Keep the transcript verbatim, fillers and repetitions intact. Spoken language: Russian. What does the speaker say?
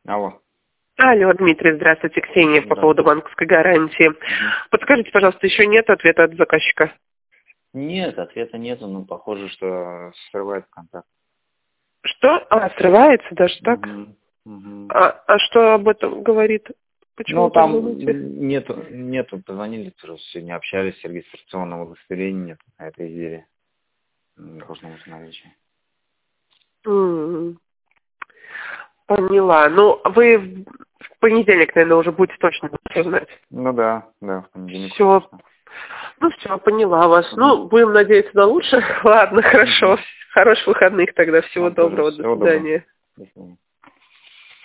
Алло. Алло, Дмитрий, здравствуйте, Ксения, по Да. поводу банковской гарантии. Мгм. Подскажите, пожалуйста, еще нет ответа от заказчика? Нет, ответа нету, но похоже, что срывает контакт. Что? А, срывается даже так? Мгм. Мгм. А, а что об этом говорит? Почему Ну, так там думаете? нету, нету, позвонили, тоже сегодня общались, регистрационного удостоверения нет на этой изделии. М, Должно быть наличие. М, Поняла. Ну, вы в в понедельник, наверное, уже будете точно всё знать. Ну да, да, в понедельник. Все. точно. Ну все, поняла вас. Мгм. Ну, будем надеяться на лучшее. Ладно, хорошо. Мгм. Хороших выходных тогда. Всего Вам тоже доброго. До всего доброго. свидания. До свидания.